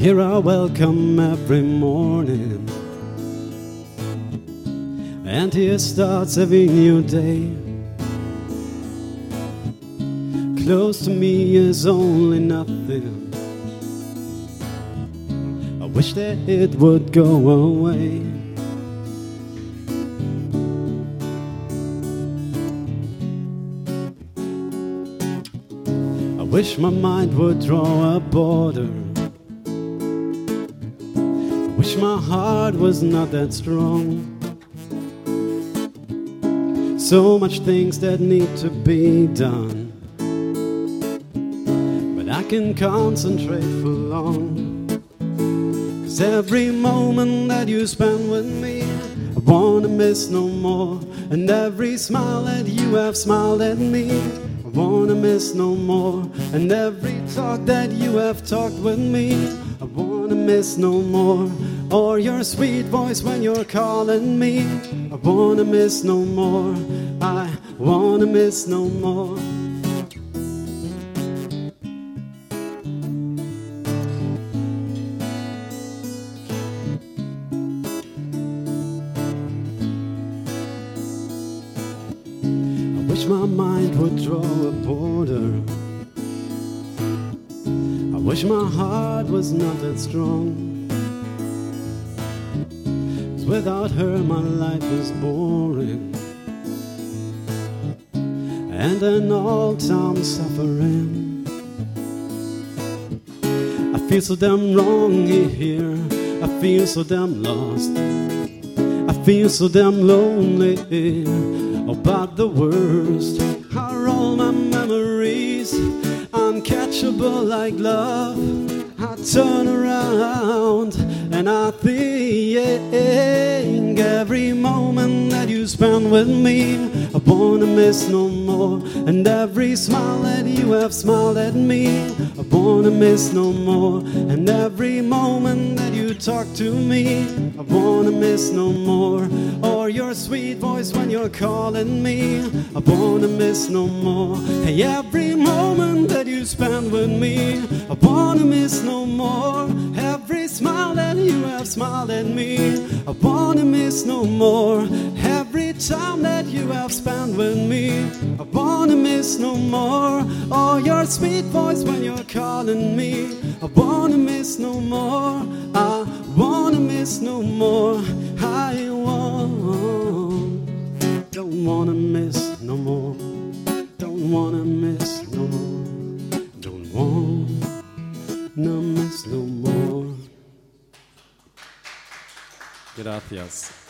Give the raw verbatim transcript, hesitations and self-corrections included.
Here I welcome every morning, and here starts every new day. Close to me is only nothing. I wish that it would go away. I wish my mind would draw a border. I wish my heart was not that strong. So much things that need to be done, but I can concentrate for long. 'Cause every moment that you spend with me, I wanna miss no more. And every smile that you have smiled at me, I wanna miss no more. And every talk that you have talked with me, I wanna miss no more. Or your sweet voice when you're calling me, I wanna miss no more. I wanna miss no more. I wish my mind would draw a border. I wish my heart was not that strong. 'Cause without her my life is boring, and an all-time suffering. I feel so damn wrong here, I feel so damn lost, I feel so damn lonely. Oh, but the worst are all my memories, uncatchable like love. I turn around and I think every moment that you spend with me, I wanna miss no more. And every smile that you have smiled at me, I wanna miss no more. And every moment that you talk to me, I wanna miss no more. Or your sweet voice when you're calling me, I wanna miss no more. Hey, every moment that you spend with me, I wanna miss no more. Every smile that you have smiled at me, I wanna miss no more. Every time that you have spent with me, I wanna miss no more. Oh, your sweet voice when you're calling me, I wanna miss no more. I wanna miss no more. I want, don't wanna miss no more. Don't wanna miss no more. Don't wanna miss no more. Gracias.